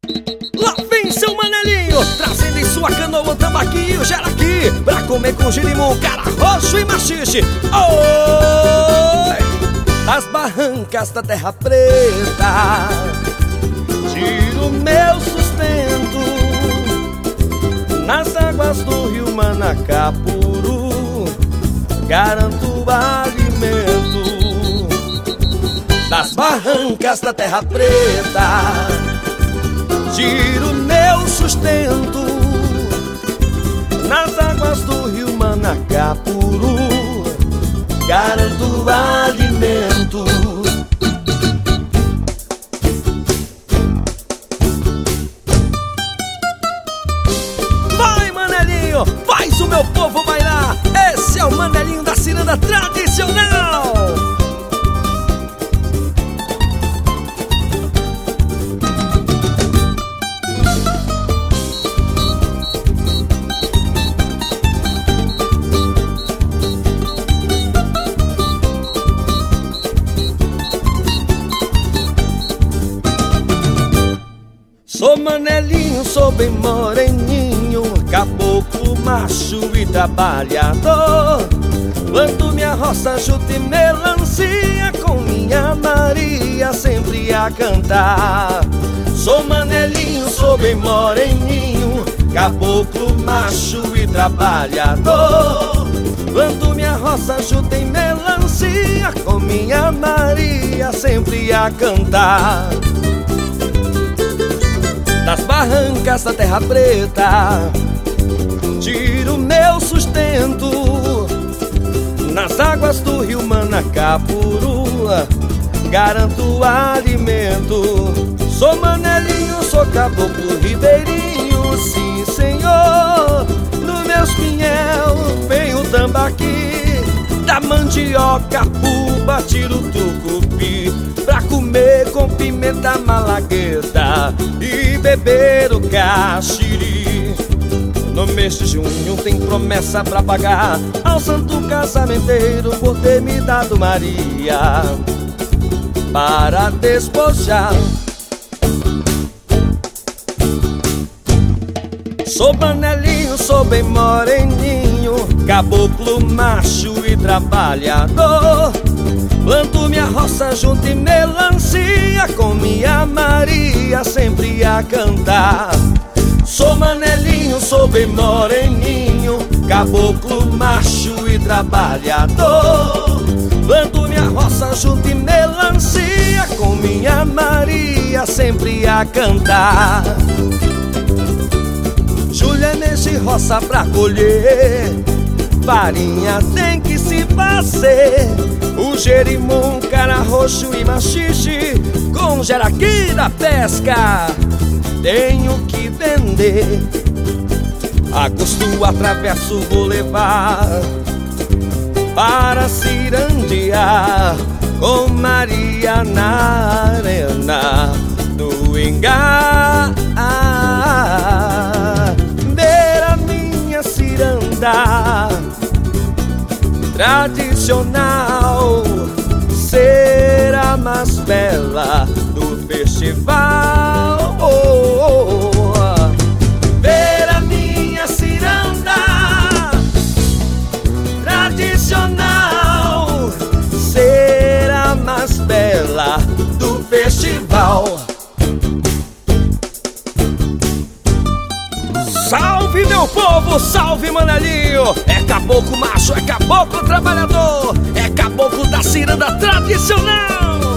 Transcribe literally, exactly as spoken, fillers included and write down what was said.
Lá vem seu Manelinho, trazendo em sua canoa tambaqui e o jeraqui, pra comer com girimum, cara roxo e machixe. Oi! Das barrancas da terra preta tiro meu sustento, nas águas do rio Manacapuru garanto alimento. Das barrancas da terra preta tiro meu sustento, nas águas do rio Manacapuru garanto alimento. Vai, Manelinho, faz o meu povo bailar. Esse é o Manelinho da ciranda tradicional. Sou Manelinho, sou bem moreninho, caboclo, macho e trabalhador. Planto minha roça, juta e melancia, com minha Maria sempre a cantar. Sou Manelinho, sou bem moreninho, caboclo, macho e trabalhador. Planto minha roça, juta e melancia, com minha Maria sempre a cantar. Das barrancas da terra preta tiro meu sustento, nas águas do rio Manacapuru garanto alimento. Sou Manelinho, sou caboclo ribeirinho, sim senhor. No meus pinhel vem o tambaqui, da mandioca, puba, tiro tucupi, pra comer com pimenta malagueta e beber o caxiri. No mês de junho tem promessa pra pagar ao santo casamenteiro por ter me dado Maria para despojar. Sou Manelinho, sou bem moreninho, caboclo, macho e trabalhador. Planto minha roça, junto e melancia, com minha Maria sempre a cantar. Sou Manelinho, sou bem moreninho, caboclo, macho e trabalhador. Planto minha roça, junto e melancia, com minha Maria sempre a cantar. Julho é mês de roça pra colher, farinha tem que se fazer. O jerimum, cara roxo e machixe, com jeraqui da pesca tenho que vender. Agosto atravesso, vou levar para cirandear com Maria na arena do Ingá. Ver a minha ciranda tradicional ser a mais bela do festival. Oh, oh, oh. Ver a minha ciranda tradicional ser a mais bela do festival. Salve meu povo, salve Manelinho. É caboclo macho, é caboclo trabalhador, é caboclo da ciranda tradicional.